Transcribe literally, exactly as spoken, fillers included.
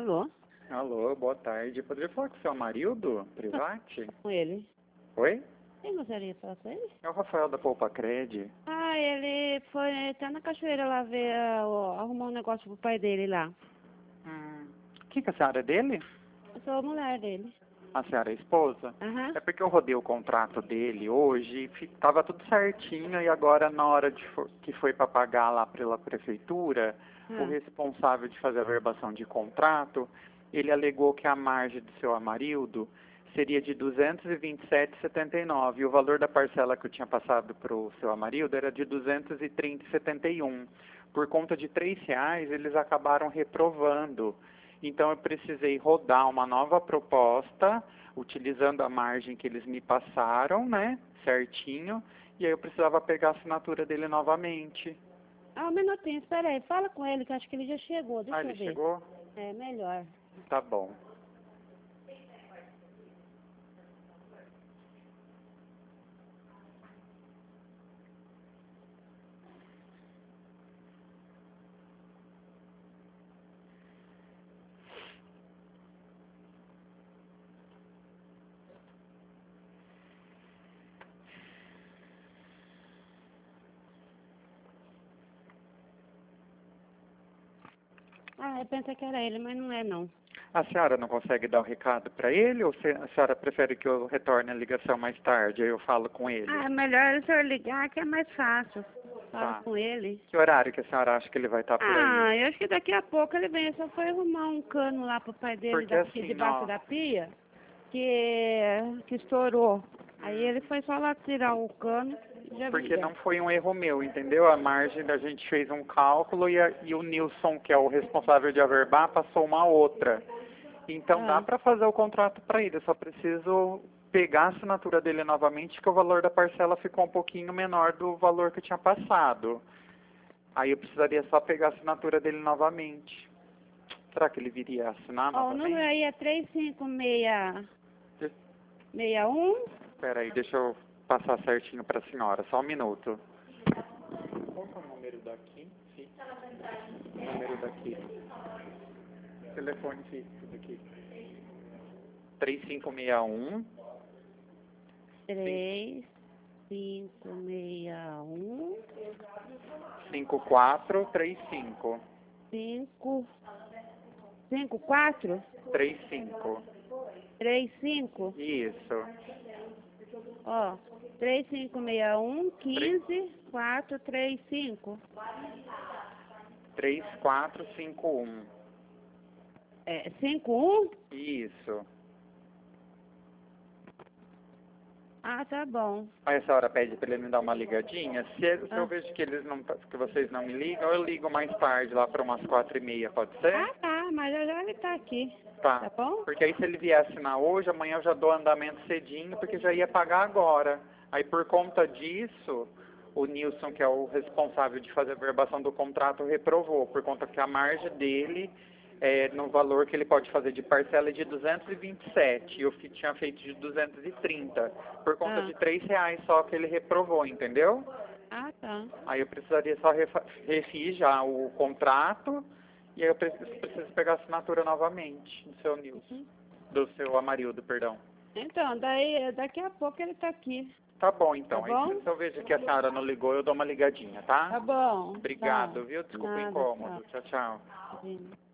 Alô? Alô, boa tarde. Poderia falar com o seu Amarildo, Private? Com ele. Oi? Quem gostaria de falar com ele? É o Rafael da Poupa Cred. Ah, ele foi, tá na cachoeira lá ver, ah, ó, arrumar um negócio pro pai dele lá. Hum, quem que é a senhora dele? Eu sou a mulher dele. A senhora é a esposa? Aham. É porque eu rodei o contrato dele hoje, fi- tava tudo certinho e agora na hora de fo- que foi para pagar lá pela prefeitura, o Ah. responsável de fazer a verbação de contrato, ele alegou que a margem do seu Amarildo seria de duzentos e vinte e sete vírgula setenta e nove e o valor da parcela que eu tinha passado para o seu Amarildo era de duzentos e trinta vírgula setenta e um. Por conta de três reais, eles acabaram reprovando. Então eu precisei rodar uma nova proposta, utilizando a margem que eles me passaram, né, certinho, e aí eu precisava pegar a assinatura dele novamente. Ah, um minutinho, espera aí. Fala com ele que eu acho que ele já chegou. Deixa Ah, eu ele ver. chegou? É, melhor. Tá bom. Ah, eu pensei que era ele, mas não é não. A senhora não consegue dar o recado para ele ou se- a senhora prefere que eu retorne a ligação mais tarde, aí eu falo com ele? Ah, é melhor o senhor ligar que é mais fácil. Fala Tá. com ele. Que horário que a senhora acha que ele vai estar por aí? Ah, eu acho que daqui a pouco ele vem. Só foi arrumar um cano lá pro pai dele Porque daqui assim, debaixo ó, da pia que, que estourou. Aí ele foi só lá tirar o cano e já porque veio. não foi um erro meu, entendeu? A margem da gente fez um cálculo e, a- e o Nilson, que é o responsável de averbar, passou uma outra. Então dá Ah, para fazer o contrato para ele, eu só preciso pegar a assinatura dele novamente, que o valor da parcela ficou um pouquinho menor do valor que eu tinha passado. Aí eu precisaria só pegar a assinatura dele novamente. Será que ele viria assinar ó, o número novamente? aí é três cinco seis seis um. Espera aí, deixa eu passar certinho para a senhora, só um minuto. Qual que é o número daqui? Sim. O número daqui. Telefone fixo daqui. três cinco seis um. três cinco seis um. cinco quatro três cinco. cinco cinco quatro três cinco. três cinco. Isso. Ó, três cinco seis um quinze quatro três cinco. três quatro cinco um. É, cinco um? Isso. Ah, tá bom. Aí essa hora pede para ele me dar uma ligadinha. Se, se eu Ah, vejo que eles não, que vocês não me ligam, eu ligo mais tarde, lá para umas quatro e meia, pode ser? ah tá, mas já já ele tá aqui. Tá. Tá bom? Porque aí se ele vier assinar hoje, amanhã eu já dou andamento cedinho, porque já ia pagar agora. Aí por conta disso, o Nilson, que é o responsável de fazer a verbação do contrato, reprovou, por conta que a margem dele, é, no valor que ele pode fazer de parcela, é de duzentos e vinte e sete, e eu fi- tinha feito de duzentos e trinta, por conta Ah, de três reais só que ele reprovou, entendeu? ah tá. Aí eu precisaria só refa- refiz já o contrato, e aí eu preciso, preciso pegar a assinatura novamente do seu Nilson, Uhum. do seu Amarildo, perdão. Então, daí, daqui a pouco ele tá aqui. Tá bom, Tá então. Aí bom? se se eu vejo que a senhora não ligou, eu dou uma ligadinha, tá? Tá bom. Tá. Obrigado, viu? Desculpa o Nada, tchau. incômodo. Tchau, tchau. Sim.